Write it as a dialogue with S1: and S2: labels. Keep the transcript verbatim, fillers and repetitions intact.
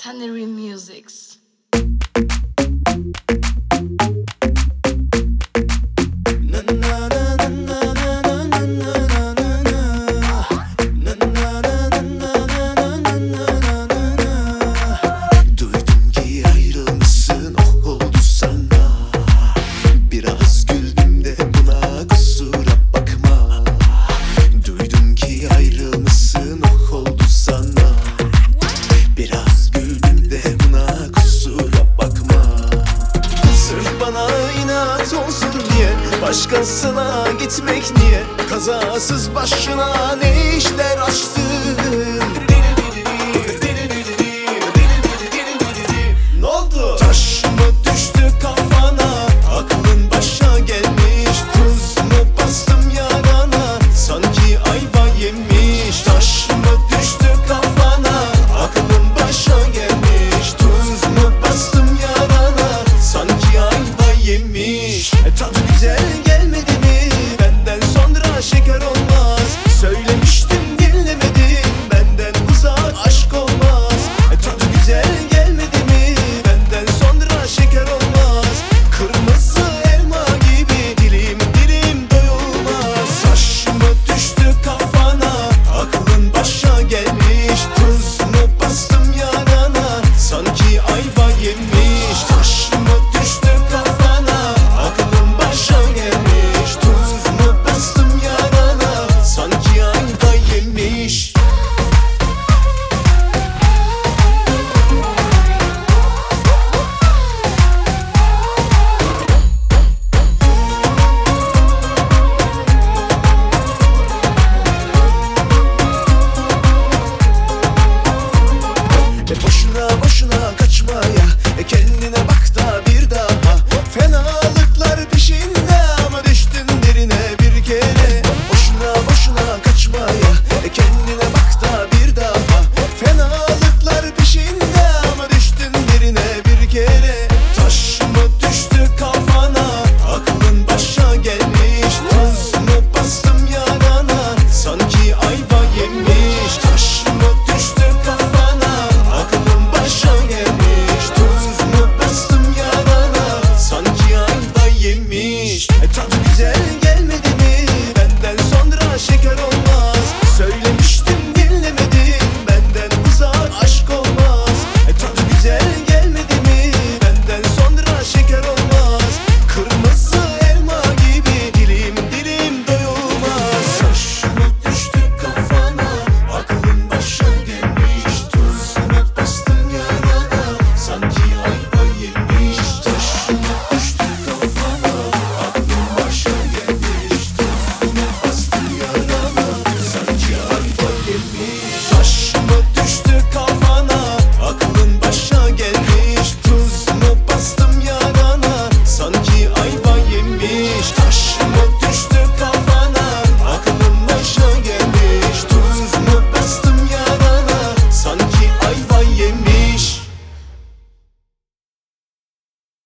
S1: Tannery Musics.
S2: Duydum ki ayrılmışsın, oh oldu sana. Biraz güldüm de buna kusura bakma. Duydum ki ayrılmışsın, oh oldu sana. Biraz güldüm de buna kusura bakma. Sırf bana inat olsun diye başkasına gitmek niye? Kazasız başına ne işler açtın? Ne oldu? Taş mı düştü kafana? Aklın başa gelmiş. Tuz mu bastım yarana? Sanki ayva yemiş. Taş mı düştü kafana? Aklın başa gelmiş. Tuz mu bastım yarana? Sanki ayva yemiş. E, tadı güzel gelmedi mi? Benden sonra şeker olmaz. Söylemiştim dinlemedin. Benden uzak aşk olmaz. E, tadı güzel gelmedi mi? Benden sonra şeker olmaz. Kırmızı elma gibi dilim dilim doyulmaz. Saç mı düştü kafana? Aklın başa gelmiş. Tuz mu bastım yarana? Sanki ayva yemiş. Taş mı düştü kafana? Aklın başa gelmiş. Tuz mu bastım yarana? Sanki ayva yemiş. Ve boşuna boşuna